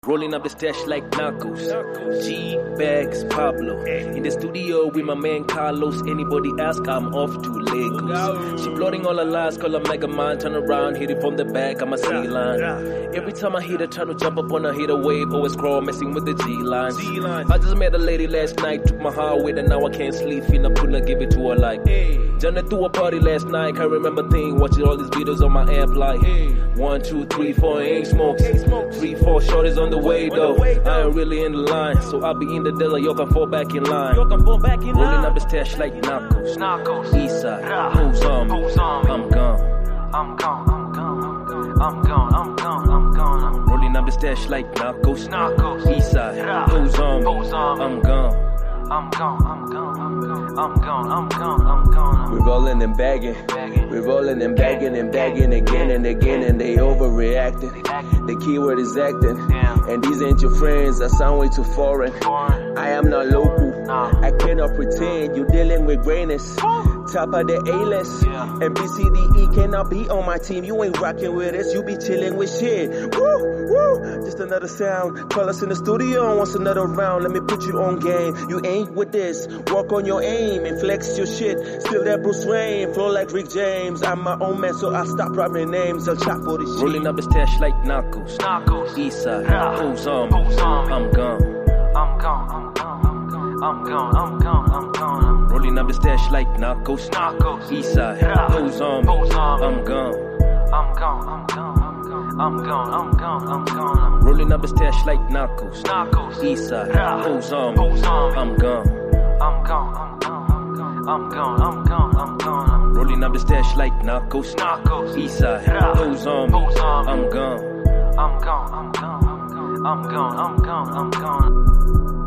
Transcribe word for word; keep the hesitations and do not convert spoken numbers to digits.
Rolling up the stash like Narcos. G-Bags, Pablo. In the studio with my man Carlos. Anybody ask, I'm off to Lagos. She blotting all her lies, call her Mega Man. Turn around, hit it from the back, I'm a C-line. Every time I hit her, trying to jump up on her, hit a wave. Always crawl, messing with the G-lines. I just met a lady last night, took my heart with her, now I can't sleep. Finna pull her, give it to her like, hey. Johnny threw a party last night, can't remember thing. Watching all these videos on my amp like, hey. One, two, three, four, ain't smokes. Three, four, shorties on the way though. I ain't really in the line, so I'll be in the desert. Y'all can fall back in line. Rolling up the stash like Narcos. Eastside, who's on me? I'm gone. I'm gone. I'm gone. I'm gone. I'm gone. I'm gone. Rolling up the stash like Narcos. Eastside, who's on me? I'm gone. I'm gone, I'm gone, I'm gone, I'm gone, I'm gone, I'm gone. We're rolling and bagging, we're rolling and bagging and bagging again and again, and they overreacting. The keyword is acting, and these ain't your friends, that sound way too foreign. I am not local, I cannot pretend, you dealing with greatness. Top of the A-list, and B C D E cannot be on my team. You ain't rocking with us, you be chilling with shit. Woo, woo, just another sound. Call us in the studio and wants another round. Let me put you on game. You ain't with this. Work on your aim and flex your shit. Still that Bruce Wayne, flow like Rick James. I'm my own man, so I stop rapping names. I'll chop for this shit. Rolling up the stash like Narcos. Narcos. Eastside, who's on me? I'm gone. I'm gone. I'm gone. I'm gone. I'm gone. I'm gone. Rolling up the stash like Narcos. Narcos. Eastside, who's on me? I'm gone. I'm gone. I'm gone. I'm gone. I'm gone. I'm gone. Rolling up the stash like Narcos. Narcos. Eastside, who's on me? I'm gone. I'm gone. I'm gone. I'm gone. I'm gone. I'm gone. Rolling up the stash like Narcos. Narcos. Eastside, who's on me? I'm gone. I'm gone. I'm gone. I'm gone. I'm gone. I'm gone. I'm gone.